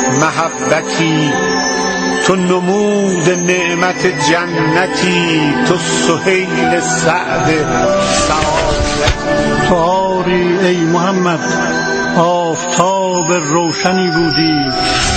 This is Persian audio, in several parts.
محبتی، تو نمود نعمت جنتی، تو سهیل سعد سعادتی. تو آری ای محمد آفتاب روشنی بودی،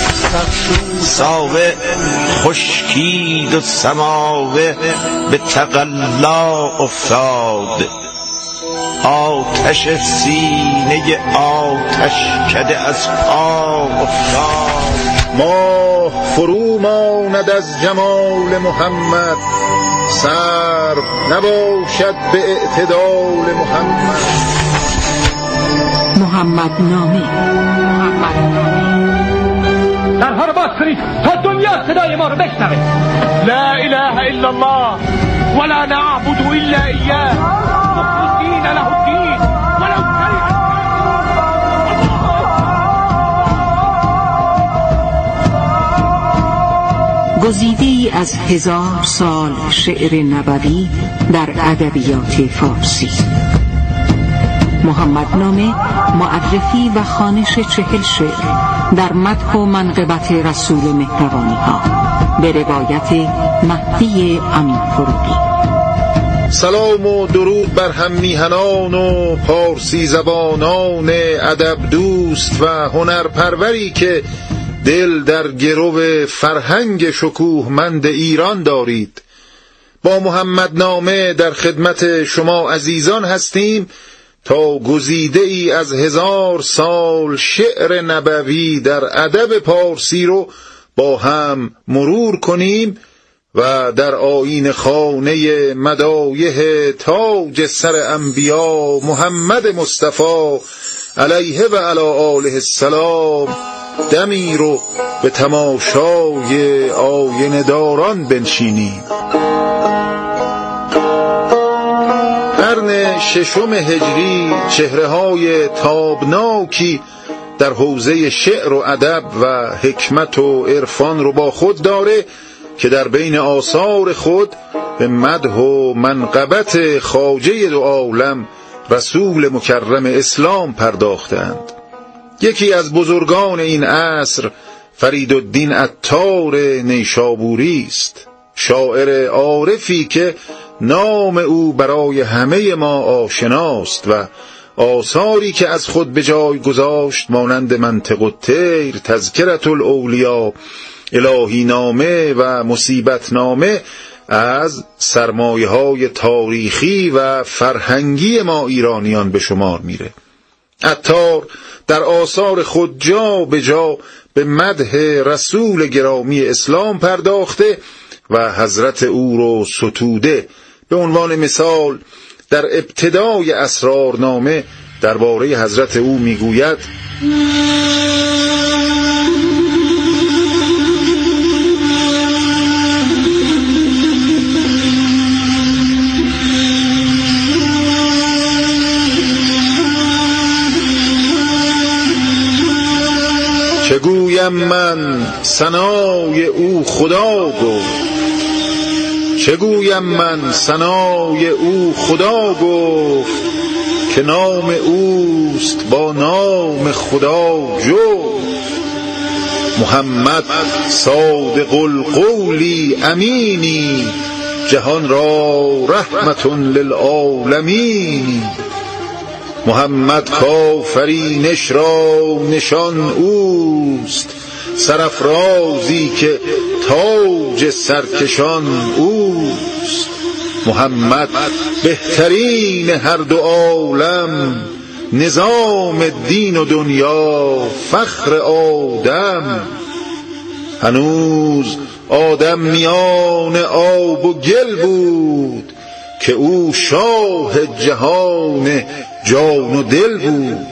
ساوه خشکید و سماوه به تقلا افتاد، آتش سینه آتش کده از پا افتاد. ماه فرو ماند از جمال محمد، سرو نباشد به اعتدال محمد. محمد نامه. درها رو باز کنید تا دنیا صدای ما رو بشنوه. لا اله الا الله ولا نعبد الا اياه مخلصین له الدین ولو کره الکافرون. گزیده‌ای از 1000 سال شعر نبوی در ادبیات فارسی. محمد نامه معرفی و خوانش 40 شعر در مدح و منقبت رسول مهربانی ها به روایت مهدی امین‌فروغی. سلام و درود بر هم میهنان و پارسی زبانان ادب دوست و هنرپروری که دل در گرو فرهنگ شکوهمند ایران دارید. با محمد نامه در خدمت شما عزیزان هستیم تا گزیده ای از 1000 سال شعر نبوی در ادب پارسی رو با هم مرور کنیم و در آیین خانه مدایح تاج سر انبیا محمد مصطفی علیه و علی آله السلام دمی رو به تماشای آینه داران بنشینیم. قرن 6 هجری چهره‌های تابناکی در حوزه شعر و ادب و حکمت و عرفان رو با خود داره که در بین آثار خود به مدح و منقبت خواجه دو عالم رسول مکرم اسلام پرداختند. یکی از بزرگان این عصر فریدالدین عطار نیشابوری است، شاعر عارفی که نام او برای همه ما آشناست و آثاری که از خود به جای گذاشت مانند منطق الطیر، تذکرة الاولیا، الهی نامه و مصیبت نامه از سرمایه‌های تاریخی و فرهنگی ما ایرانیان به شمار میره. عطار در آثار خود جا به جا به مدح رسول گرامی اسلام پرداخته و حضرت او رو ستوده. به عنوان مثال در ابتدای اسرارنامه درباره حضرت او میگوید: چه گویم من ثنای او خدا گفت، چه گویم من ثنای او خدا گفت، که نام اوست با نام خدا جفت. محمد صادق القولی امینی، جهان را رحمت للعالمین. محمد کافرینش را نشان اوست، سرافرازی که تاج سرکشان اوست. محمد بهترین هر دو عالم، نظام دین و دنیا فخر آدم. هنوز آدم میان آب و گل بود، که او شاه جهان جان و دل بود.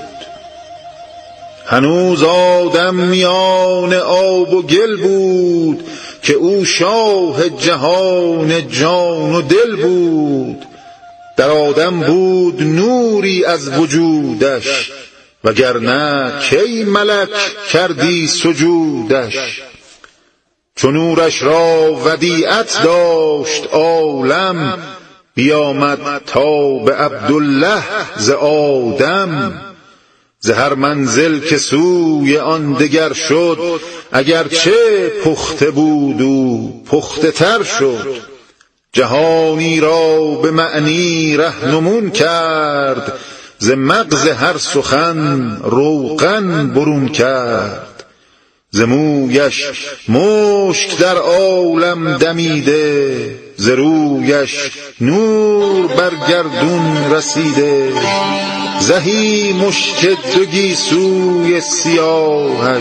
هنوز آدم میان آب و گل بود، که او شاه جهان جان و دل بود. در آدم بود نوری از وجودش، وگرنه کی ملک کردی سجودش. چون نورش را ودیعت داشت عالم، بیامد تا به عبدالله ز آدم. ز هر منزل که سوی آن دگر شد، اگرچه پخته بود او پخته تر شد. جهانی را به معنی رهنمون کرد، ز مغز هر سخن روغن برون کرد. ز مویش مشک در عالم دمیده، ز رویش نور بر گردون رسیده. زهی مشک دو گیسوی سیاهش،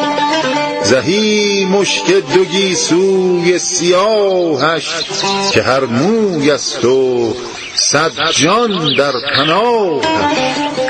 زهی مشک دو گیسوی سیاهش، که هر موی است و صد جان در پناهش.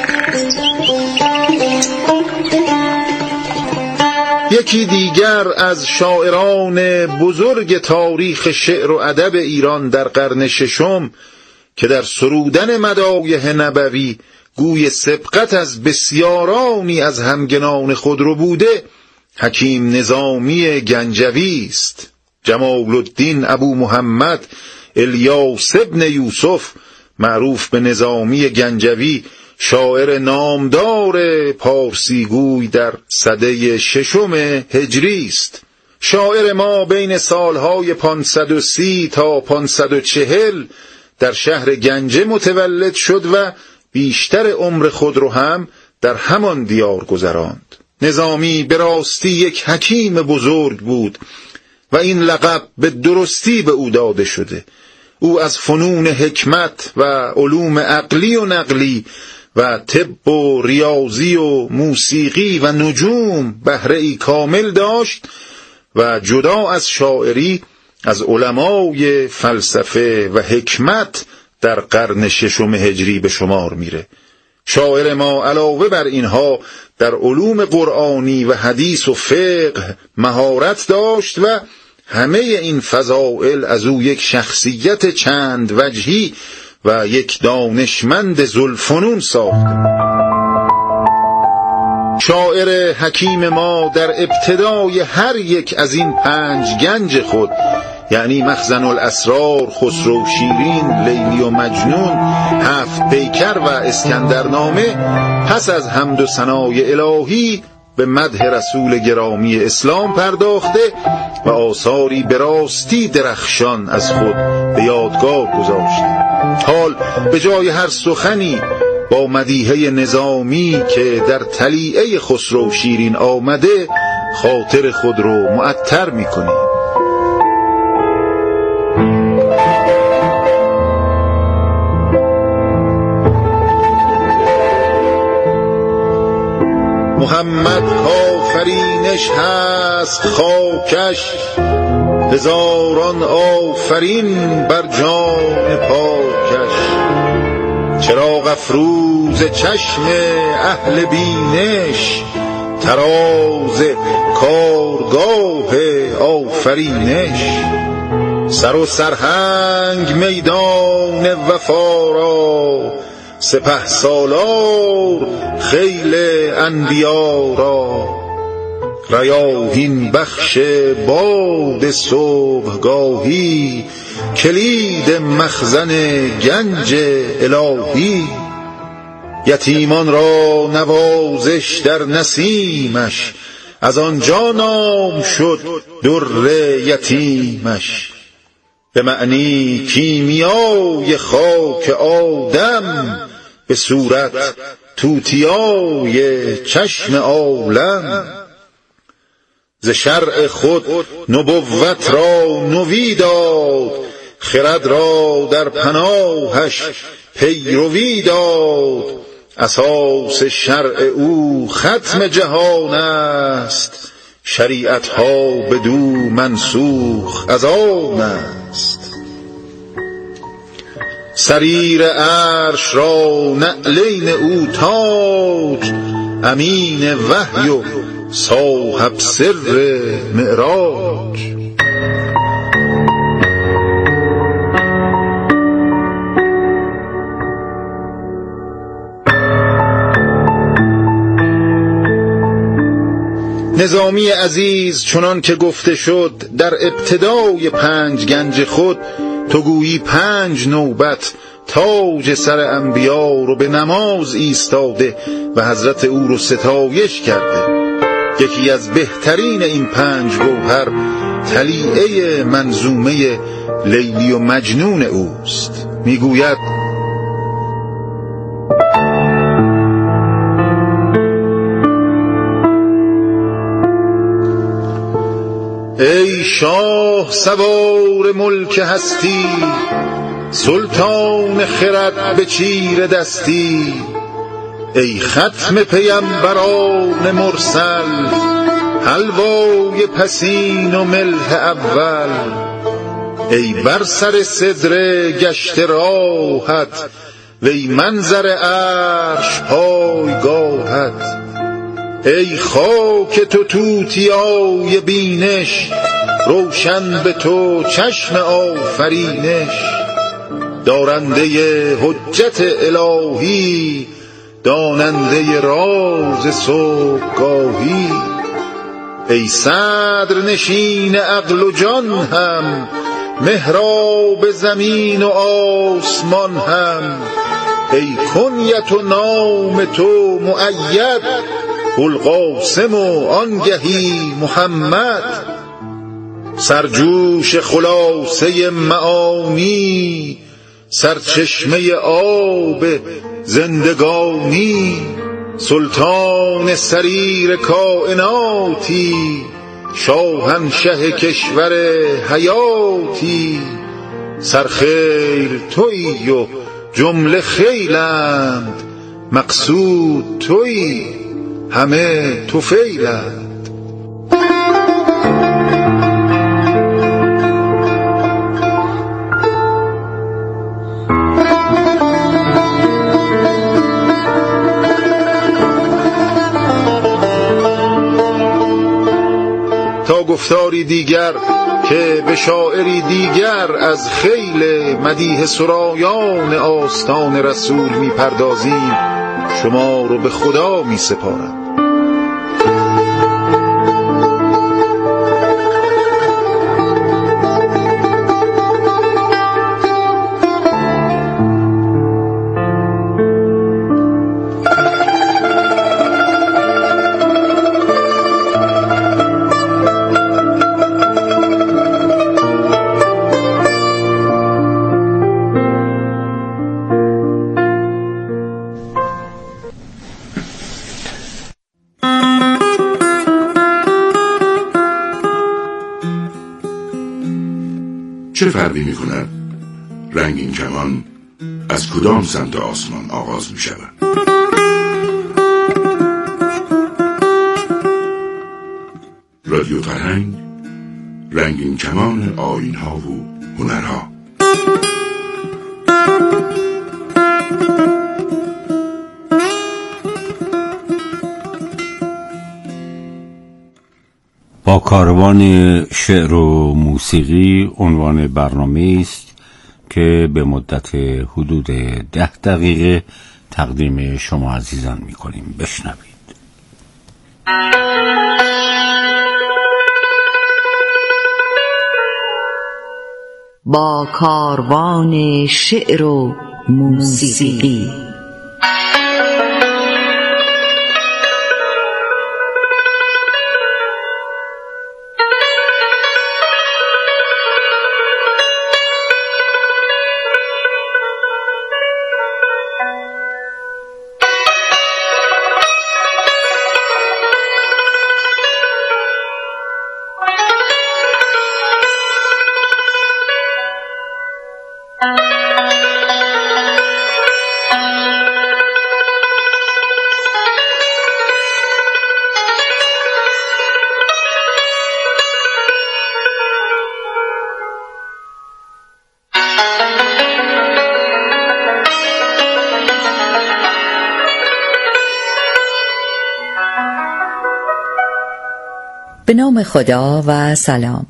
یکی دیگر از شاعران بزرگ تاریخ شعر و ادب ایران در قرن ششم که در سرودن مدایح نبوی گوی سبقت از بسیارانی از همگنان خود رو بوده، حکیم نظامی گنجوی است. جمال الدین ابو محمد الیاس ابن یوسف، معروف به نظامی گنجوی، شاعر نامدار پارسیگوی در سده ششم هجری است. شاعر ما بین سالهای 530 تا 540 در شهر گنجه متولد شد و بیشتر عمر خود رو هم در همان دیار گذراند. نظامی به راستی یک حکیم بزرگ بود و این لقب به درستی به او داده شده. او از فنون حکمت و علوم عقلی و نقلی و طب و ریاضی و موسیقی و نجوم بهره‌ای کامل داشت و جدا از شاعری از علمای فلسفه و حکمت در قرن ششم هجری به شمار میره. شاعر ما علاوه بر اینها در علوم قرآنی و حدیث و فقه مهارت داشت و همه این فضائل از او یک شخصیت چند وجهی و یک دانشمند ذوالفنون ساخته. شاعر حکیم ما در ابتدای هر یک از این 5 گنج خود، یعنی مخزن الاسرار، خسرو شیرین، لیلی و مجنون، 7 پیکر و اسکندرنامه، پس از حمد و ثنای الهی به مدح رسول گرامی اسلام پرداخته و آثاری به راستی درخشان از خود به یادگار گذاشته. حال به جای هر سخنی با مدیحه نظامی که در طلیعه خسرو شیرین آمده خاطر خود رو معطر می‌کنیم. محمد آفرینش هست خاکش، هزاران آفرین بر جان پاکش. چراغ افروز چشم اهل بینش، تراز کارگاه آفرینش. سر و سرهنگ میدان وفا را، سپه سالار خیل انبیا را. ریاحین بخش باد صبحگاهی، کلید مخزن گنج الهی. یتیمان را نوازش در نسیمش، از آنجا نام شد در یتیمش. به معنی کیمیای خاک آدم، به صورت توتیای چشم عالم. ز شرع خود نبوت را نوی داد، خرد را در پناهش پیروی داد. اساس شرع او ختم جهان است، شریعتها بدو منسوخ از آن است. سریر عرش را نعلین او تاج، امین وحی و صاحب سر معراج. نظامی عزیز چنان که گفته شد در ابتدای 5 گنج خود تو گویی 5 نوبت تاج سر انبیا رو به نماز ایستاده و حضرت او رو ستایش کرده. یکی از بهترین این 5 گوهر طلیعه منظومه لیلی و مجنون اوست. میگوید: ای شاه سوار ملک هستی، سلطان خرد به چیر دستی، ای ختم پیمبران مرسل، حلوای پسین و ملح اول، ای بر سر سدره گشت راحت، وی منظر عرش پایگاهت، ای خاک تو توتیای بینش، روشن به تو چشم آفرینش، دارنده حجت الهی، داننده راز صبحگاهی، ای صدر نشین عقل و جان هم، محراب زمین و آسمان هم، ای کنیت و نام تو مؤید، القاسم و آنگهی محمد، سرجوش خلاصه معانی، سرچشمه آب زندگانی، سلطان سریر کائناتی، شاهنشه کشور حیاتی، سرخیل تویی و جمله خیلند، مقصود تویی همه طفیلند. تا گفتاری دیگر که به شاعری دیگر از خیل مدیح سرایان آستان رسول میپردازیم، شما رو به خدا میسپارم. چه فرقی می کند رنگین کمان از کدام سمت آسمان آغاز می شود؟ رادیو فرهنگ، رنگین کمان آیین‌ها و هنرها. با کاروان شعر و موسیقی عنوان برنامه است که به مدت حدود 10 دقیقه تقدیم شما عزیزان می‌کنیم. بشنوید. با کاروان شعر و موسیقی. به نام خدا و سلام.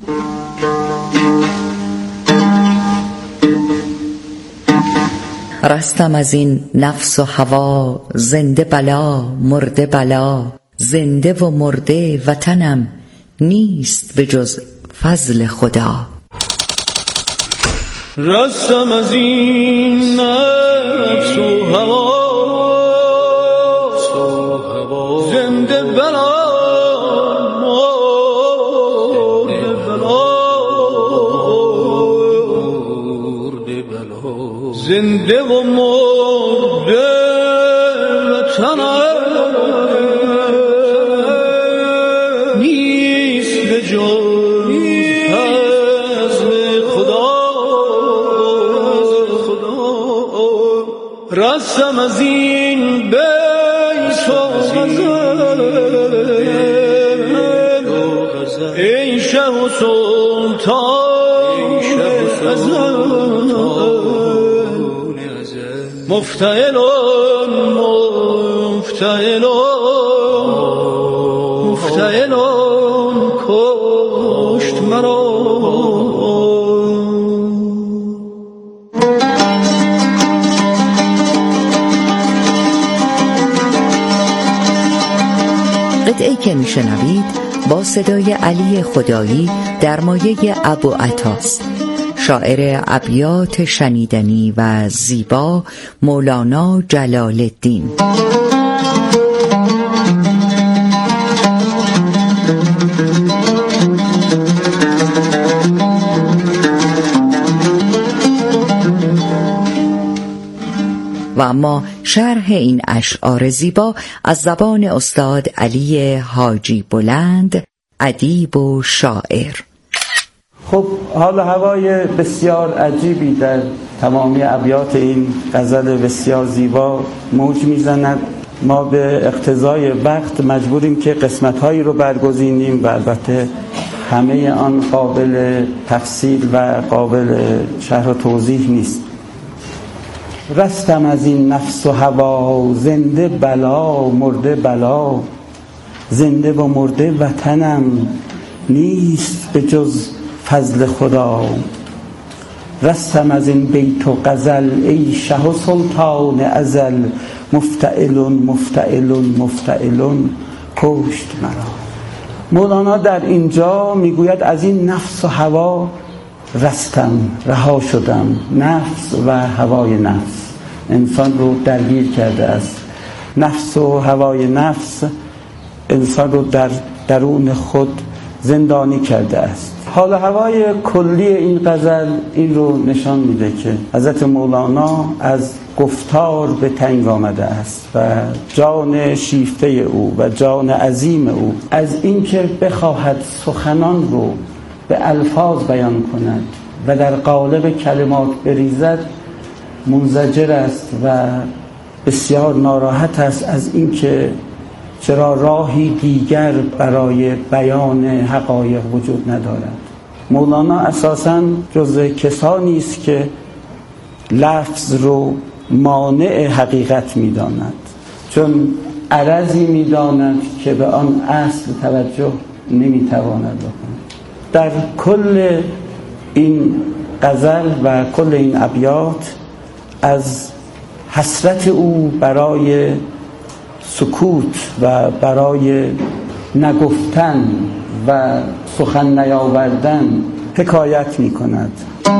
رستم از این نفس و هوا، زنده بلا مرده بلا، زنده و مرده وطنم نیست به جز فضل خدا. رستم از این نفس و هوا زنده بلا زنده و مرده وطنم نیست به جز فضل خدا. رستم از این بیت و غزل ای شه و سلطان مفتعلون مفتعلون کشت مرا. قطعه‌ای که میشنوید با صدای علی خدایی در مایه ابوعطاست. شاعر ابیات شنیدنی و زیبا مولانا جلال الدین. و اما شرح این اشعار زیبا از زبان استاد علی حاجی بلند، ادیب و شاعر. خب حال هوای بسیار عجیبی در تمامی ابیات این غزل بسیار زیبا موج میزند. ما به اقتضای وقت مجبوریم که قسمت‌هایی رو برگزینیم و البته همه آن قابل تفصیل و قابل شرح و توضیح نیست. رستم از این نفس و هوا زنده بلا مرده بلا، زنده و مرده وطنم نیست به جز فضل خدا. رستم از این بیت و غزل ای شه و سلطان ازل مفتعلون مفتعلون مفتعلون کشت مرا. مولانا در اینجا میگوید از این نفس و هوا رستم، رها شدم. نفس و هوای نفس انسان رو درگیر کرده است. نفس و هوای نفس انسان رو در درون خود زندانی کرده است. حال هوای کلی این غزل این رو نشان میده که حضرت مولانا از گفتار به تنگ آمده است و جان شیفته او و جان عظیم او از اینکه بخواهد سخنان رو به الفاظ بیان کند و در قالب کلمات بریزد منزجر است و بسیار ناراحت است از اینکه چرا راهی دیگر برای بیان حقایق وجود ندارد. مولانا اساساً جز کسانی است که لفظ رو مانع حقیقت می‌داند، چون عرضی می‌داند که به آن اصل توجه نمی‌تواند بکند. در کل این غزل و کل این ابیات از حسرت او برای سکوت و برای نگفتن و سخن نیاوردن حکایت می کند.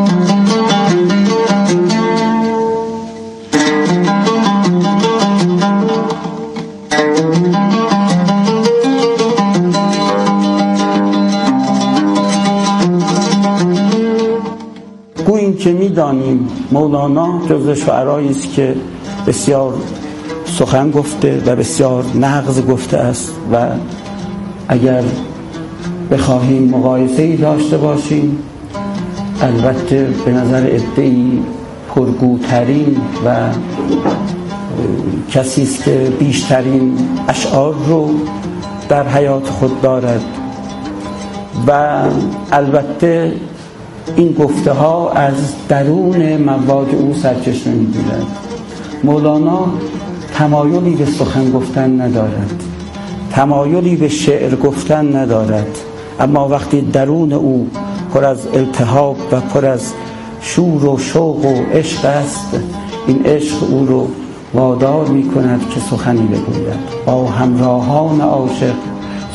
گوییم که می دانیم مولانا جزو شعرایی است که بسیار سخن گفته و بسیار نغز گفته است و اگر بخواهیم مقایسه‌ای داشته باشیم البته به نظر عده‌ای پرگوترین و کسی است که بیشترین اشعار رو در حیات خود دارد و البته این گفته ها از درون مواد او سرچشمه می‌گیرد. مولانا تمایلی به سخن گفتن ندارد، تمایلی به شعر گفتن ندارد، اما وقتی درون او پر از التهاب و پر از شور و شوق و عشق است، این عشق او رو وادار می کند که سخنی بگوید، با همراهان عاشق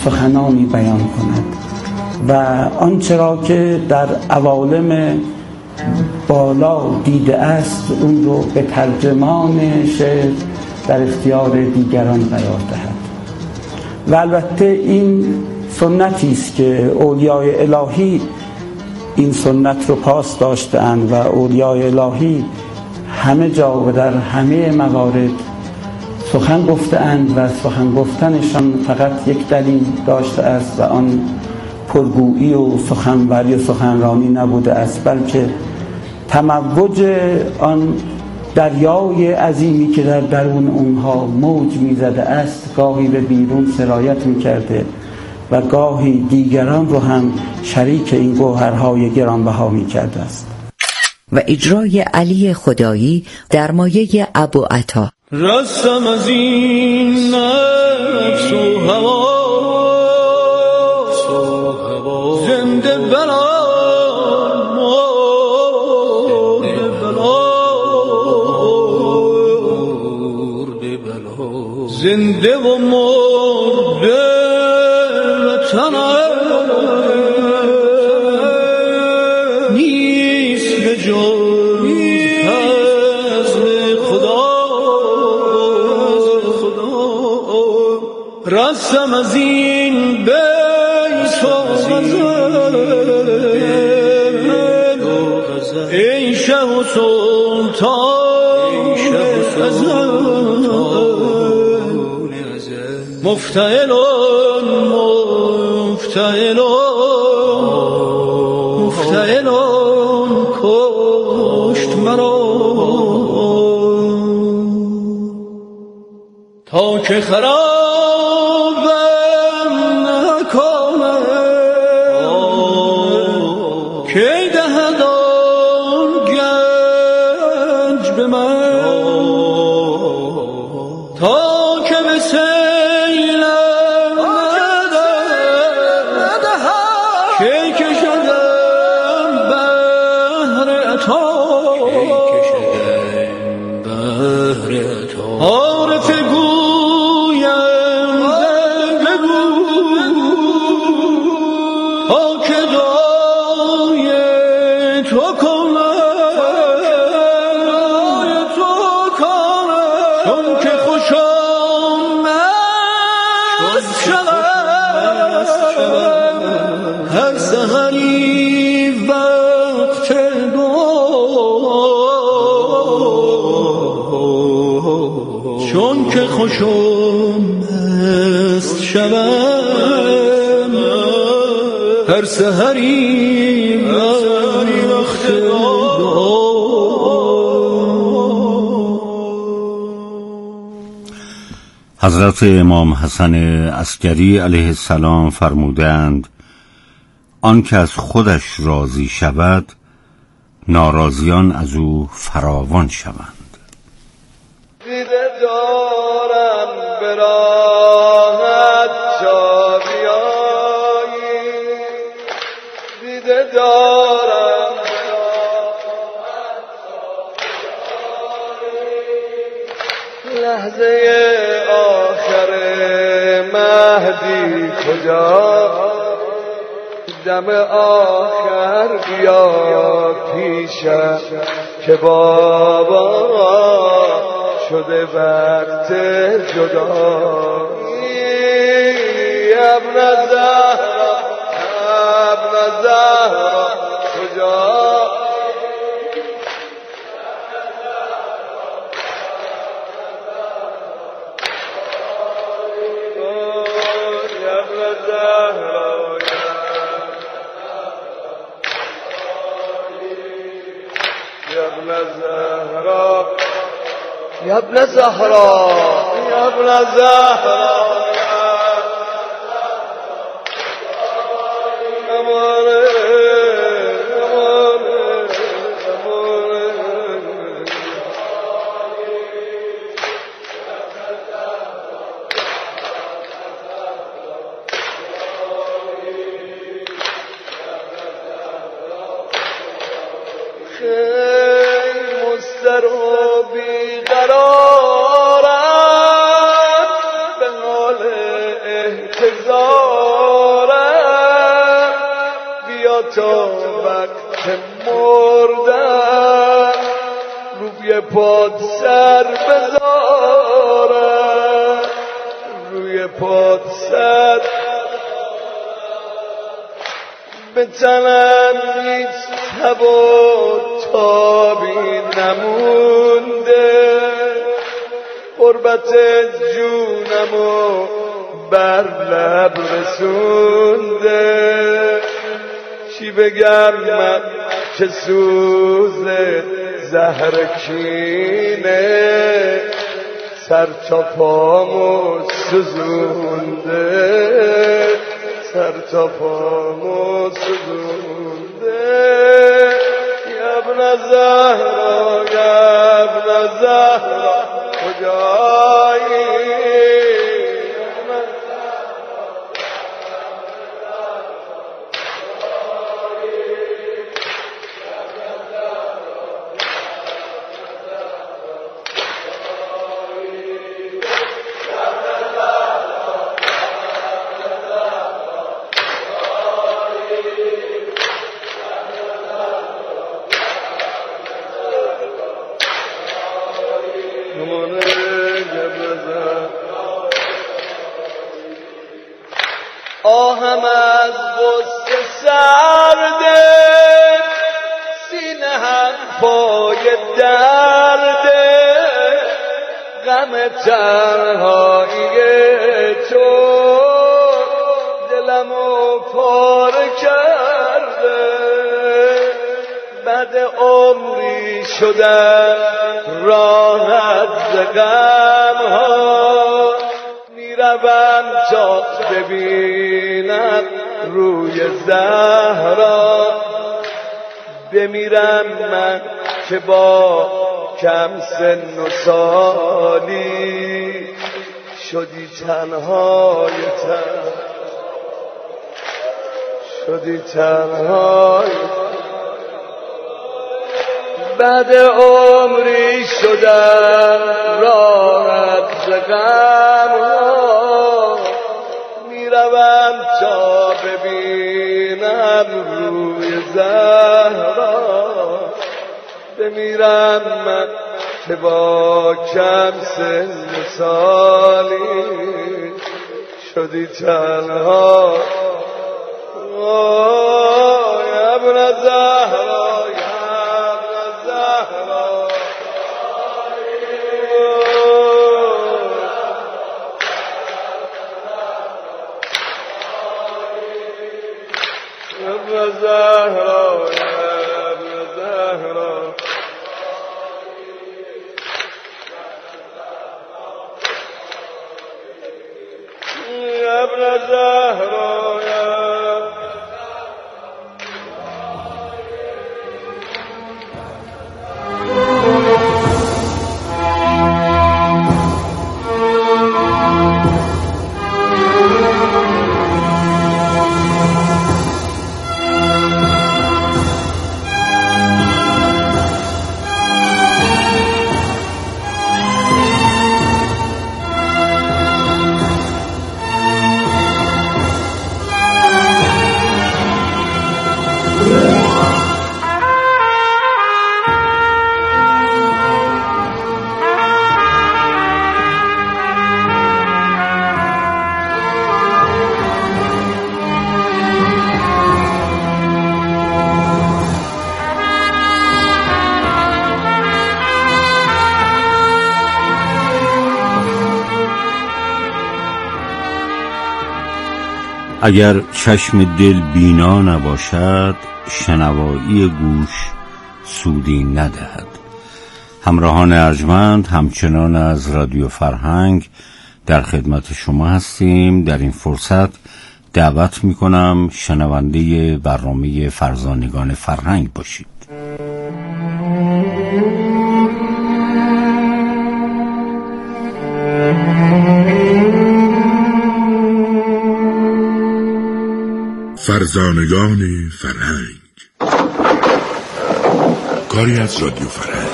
سخنانی بیان کند و آنچه را که در عوالم بالا دیده است اون رو به ترجمان شعر در اختیار دیگران قرار دهد. و البته این سنتی است که اولیای الهی این سنت رو پاس داشتند و اولیای الهی همه جا و در همه موارد سخن گفتند و سخن گفتنشان فقط یک دلیل داشته است و آن پرگویی و سخنوری و سخنرانی نبوده است، بلکه تموج آن دریای عظیمی که در درون اونها موج میزده است گاهی به بیرون سرایت میکرده و گاهی دیگران رو هم شریک این گوهرهای گرانبها میکرده است. و اجرای علی خدایی در مایه ابوعطا. رستم از این نفس و هوا زنده بلا زنده و مرده وطنم نیست به جز فضل خدا. رستم از این بیت و غزل ای شه و سلطان ازل مفتعلون کشت مرا تا که خرابم نکنه که دهد آن گنج به من تا که به عارف گویم بگو تا که دعای تو کنم چون که خوشم مست شود هر سحری وقت چون که خوشم مست شوم هر سحری وقت حضرت امام حسن عسکری علیه السلام فرمودند آن که از خودش راضی شود ناراضیان از او فراوان شوند. دیده دارم به راحت جا بیایی، دیده دارم به راحت جا بیایی، لحظه آخر مهدی کجا، دم آخر بیا پیشم که بابا شده وقت جدایی. ابن زهرا کجا، یا ابن زهرا یا ابن زهرا امانه خیلی مستر و بیقرارم به حال احتضارم، بیا تا وقت که مردم روی پاد سر بذارم، روی پاد سر به تنم هیچ تب و تابی نمونده، غربت جونمو بر لب رسونده. چی بگم من که سوز زهر کینه سر تا پامو سوزونده، سر تا پامو سوزونده. ابن زهرا ابن زهرا کجایی؟ آهم از غصه سرده، سینه هم پای درده، غم تنهایی تو دلمو پاره کرده. بعد عمری شدن راحت ز غم‌ها، میروم تا ببینم روی زهرا. بمیرم من که با کم سن و سالی شدی تنهای شدی تنهای. بعد عمری شدم راحت ز غم‌ها، میروم تا ببینم روی زهرا. بمیرم من که با کم سن سالی شدی تنها. ابن زهرا ابن زهرا ابن زهرا ابن زهرا. اگر چشم دل بینا نباشد، شنوایی گوش سودی ندهد. همراهان ارجمند همچنان از رادیو فرهنگ در خدمت شما هستیم. در این فرصت دعوت میکنم شنونده برنامه فرزانگان فرهنگ باشید. فرزانگان فرهنگ، کاری از رادیو فرهنگ.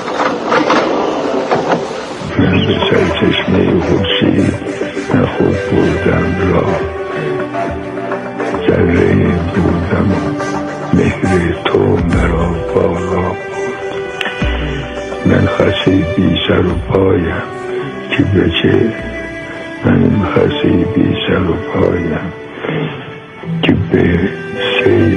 من به سرچشمه خورشید خود بردم را، ذره بودم و مهر تو مرا سر و پایم که بچه من این خسی بی سر و پایم که به سیر